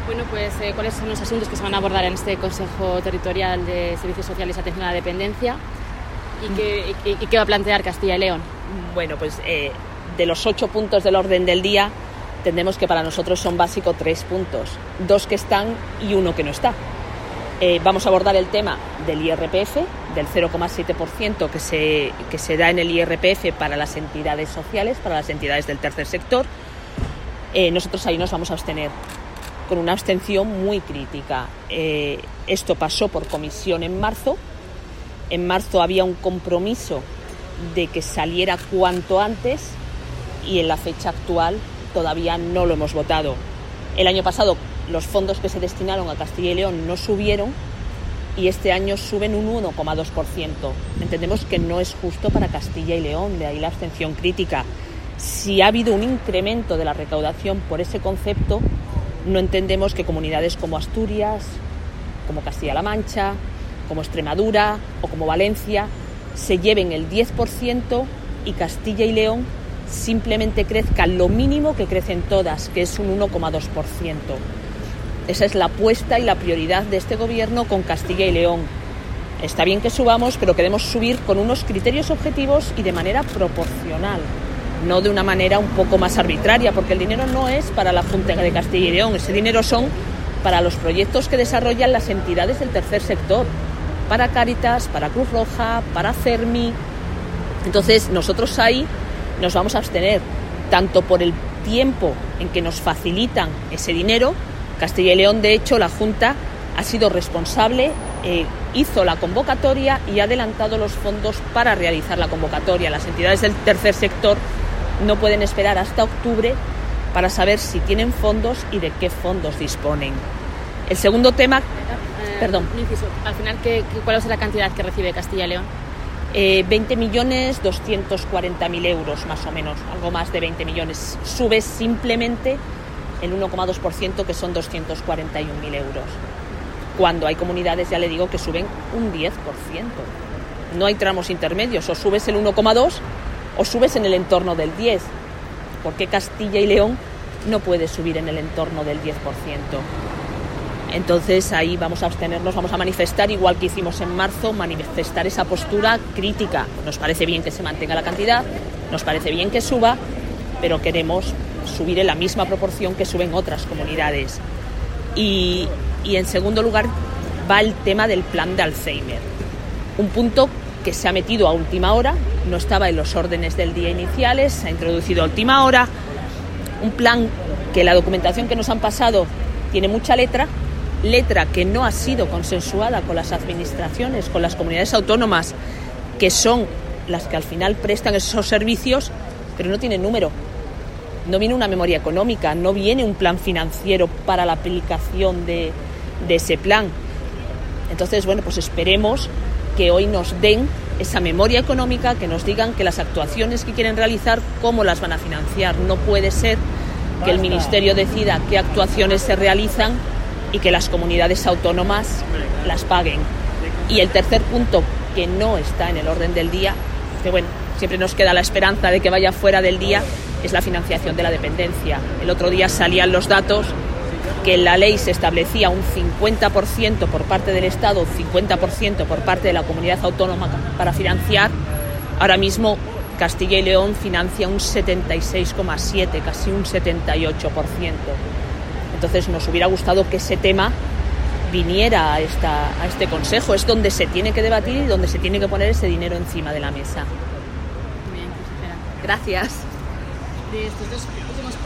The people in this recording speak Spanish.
Bueno, pues ¿cuáles son los asuntos que se van a abordar en este Consejo Territorial de Servicios Sociales y Atención a la Dependencia? ¿Y qué va a plantear Castilla y León? Bueno, pues de los 8 puntos del orden del día, entendemos que para nosotros son básicos 3 puntos, 2 que están y 1 que no está. Vamos a abordar el tema del IRPF, del 0,7% que se da en el IRPF para las entidades sociales, para las entidades del tercer sector. Nosotros ahí nos vamos a abstener, con una abstención muy crítica. Esto pasó por comisión en marzo. En marzo había un compromiso de que saliera cuanto antes y en la fecha actual todavía no lo hemos votado. El año pasado los fondos que se destinaron a Castilla y León no subieron y este año suben un 1,2%. Entendemos que no es justo para Castilla y León, de ahí la abstención crítica. Si ha habido un incremento de la recaudación por ese concepto, no entendemos que comunidades como Asturias, como Castilla-La Mancha, como Extremadura o como Valencia se lleven el 10% y Castilla y León simplemente crezca lo mínimo que crecen todas, que es un 1,2%. Esa es la apuesta y la prioridad de este gobierno con Castilla y León. Está bien que subamos, pero queremos subir con unos criterios objetivos y de manera proporcional, no de una manera un poco más arbitraria, porque el dinero no es para la Junta de Castilla y León, ese dinero son para los proyectos que desarrollan las entidades del tercer sector, para Cáritas, para Cruz Roja, para CERMI. Entonces nosotros ahí nos vamos a abstener, tanto por el tiempo en que nos facilitan ese dinero. Castilla y León, de hecho, la Junta ha sido responsable, hizo la convocatoria y ha adelantado los fondos para realizar la convocatoria. Las entidades del tercer sector no pueden esperar hasta octubre para saber si tienen fondos y de qué fondos disponen. El segundo tema... Perdón. Al final, ¿cuál es la cantidad que recibe Castilla y León? 20.240.000 euros, más o menos, algo más de 20 millones. Sube simplemente el 1,2%, que son 241.000 euros. Cuando hay comunidades, ya le digo, que suben un 10%. No hay tramos intermedios, o subes el 1,2% o subes en el entorno del 10%. ¿Por qué Castilla y León no puede subir en el entorno del 10%? Entonces ahí vamos a abstenernos, vamos a manifestar, igual que hicimos en marzo, manifestar esa postura crítica. Nos parece bien que se mantenga la cantidad, nos parece bien que suba, pero queremos subir en la misma proporción que suben otras comunidades. Y en segundo lugar va el tema del plan de Alzheimer. Un punto que se ha metido a última hora, no estaba en los órdenes del día iniciales, se ha introducido a última hora. Un plan que la documentación que nos han pasado tiene mucha letra que no ha sido consensuada con las administraciones, con las comunidades autónomas, que son las que al final prestan esos servicios, pero no tiene número. No viene una memoria económica, no viene un plan financiero para la aplicación de ese plan. Entonces, bueno, pues esperemos que hoy nos den esa memoria económica, que nos digan que las actuaciones que quieren realizar, cómo las van a financiar. No puede ser que el Ministerio decida qué actuaciones se realizan y que las comunidades autónomas las paguen. Y el tercer punto, que no está en el orden del día, que bueno, siempre nos queda la esperanza de que vaya fuera del día, es la financiación de la dependencia. El otro día salían los datos que en la ley se establecía un 50% por parte del Estado, 50% por parte de la comunidad autónoma para financiar. Ahora mismo Castilla y León financia un 76,7%, casi un 78%. Entonces nos hubiera gustado que ese tema viniera a este consejo. Es donde se tiene que debatir y donde se tiene que poner ese dinero encima de la mesa. Bien, consejera. Gracias. De estos dos últimos